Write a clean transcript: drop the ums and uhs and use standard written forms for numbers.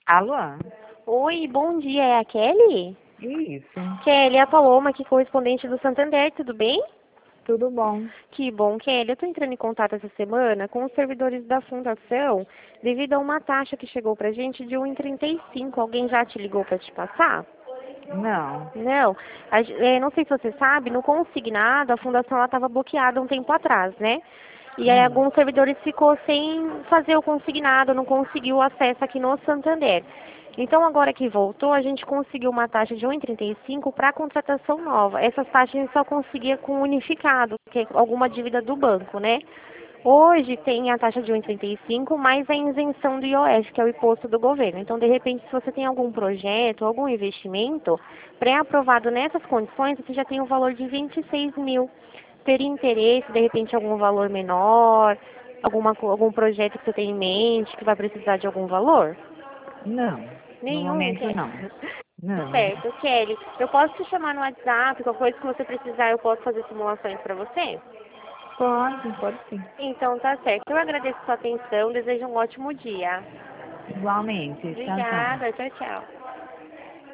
Alô? Oi, bom dia, é a Kelly? Isso, Kelly, é a Paloma, aqui correspondente do Santander, tudo bem? tudo bom. Que bom, Kelly. Eu estou entrando em contato essa semana com os servidores da fundação devido a uma taxa que chegou pra gente de 1,35. Alguém já te ligou para te passar? Não. Não. Não sei se você sabe, no consignado, a fundação estava bloqueada um tempo atrás, né? E aí Hum. alguns servidores ficou sem fazer o consignado, não conseguiu acesso aqui no Santander. Então agora que voltou, a gente conseguiu uma taxa de 1,35 para contratação nova. Essas taxas a gente só conseguia com unificado, que é alguma dívida do banco, né? Hoje tem a taxa de 1,35 mais a isenção do IOF, que é o imposto do governo. Então, de repente, se você tem algum projeto, algum investimento pré-aprovado nessas condições, você já tem um valor de 26 mil. Teria interesse, de repente, algum valor menor, algum projeto que você tem em mente que vai precisar de algum valor? Não. No Nenhum, momento Kelly. não. Não. Certo, Kelly. Eu posso te chamar no WhatsApp, qualquer coisa que você precisar, eu posso fazer simulações para você? Pode sim. Então tá certo. Eu agradeço a sua atenção, desejo um ótimo dia. Igualmente. Tchau, tchau. Obrigada, tchau, tchau.